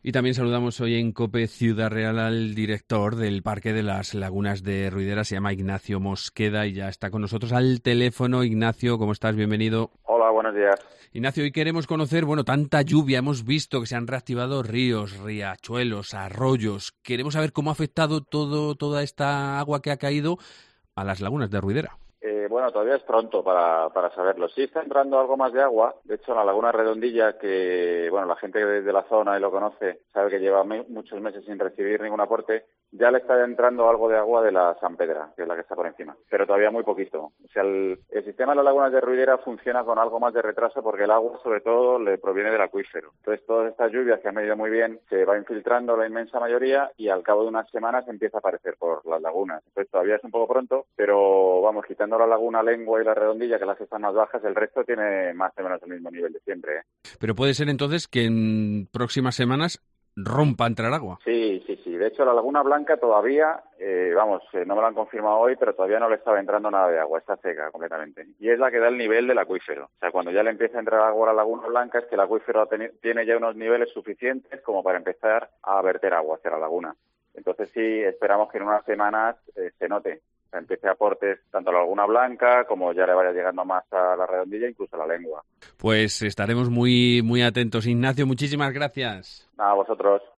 Y también saludamos hoy en COPE Ciudad Real al director del Parque de las Lagunas de Ruidera, se llama Ignacio Mosqueda y ya está con nosotros al teléfono. Ignacio, ¿cómo estás? Bienvenido. Hola, buenos días. Ignacio, hoy queremos conocer, tanta lluvia, hemos visto que se han reactivado ríos, riachuelos, arroyos. Queremos saber cómo ha afectado toda esta agua que ha caído a las lagunas de Ruidera. Todavía es pronto para saberlo. Sí está entrando algo más de agua. De hecho, en la Laguna Redondilla, que la gente de la zona y lo conoce, sabe que lleva muchos meses sin recibir ningún aporte, ya le está entrando algo de agua de la San Pedra, que es la que está por encima. Pero todavía muy poquito. O sea, el sistema de las lagunas de Ruidera funciona con algo más de retraso porque el agua, sobre todo, le proviene del acuífero. Entonces, todas estas lluvias que han venido muy bien se va infiltrando la inmensa mayoría y al cabo de unas semanas empieza a aparecer por las lagunas. Entonces, todavía es un poco pronto, pero quitando la Laguna Lengua y la Redondilla, que las están más bajas, el resto tiene más o menos el mismo nivel de siempre. Pero puede ser entonces que en próximas semanas rompa a entrar agua. Sí. De hecho, la Laguna Blanca todavía, no me lo han confirmado hoy, pero todavía no le estaba entrando nada de agua, está seca completamente. Y es la que da el nivel del acuífero. O sea, cuando ya le empieza a entrar agua a la Laguna Blanca, es que el acuífero tiene ya unos niveles suficientes como para empezar a verter agua hacia la laguna. Entonces sí, esperamos que en unas semanas se note. Empiece aportes tanto a la Laguna Blanca como ya le vaya llegando más a la Redondilla, incluso a la Lengua. Pues estaremos muy, muy atentos. Ignacio, muchísimas gracias. A vosotros.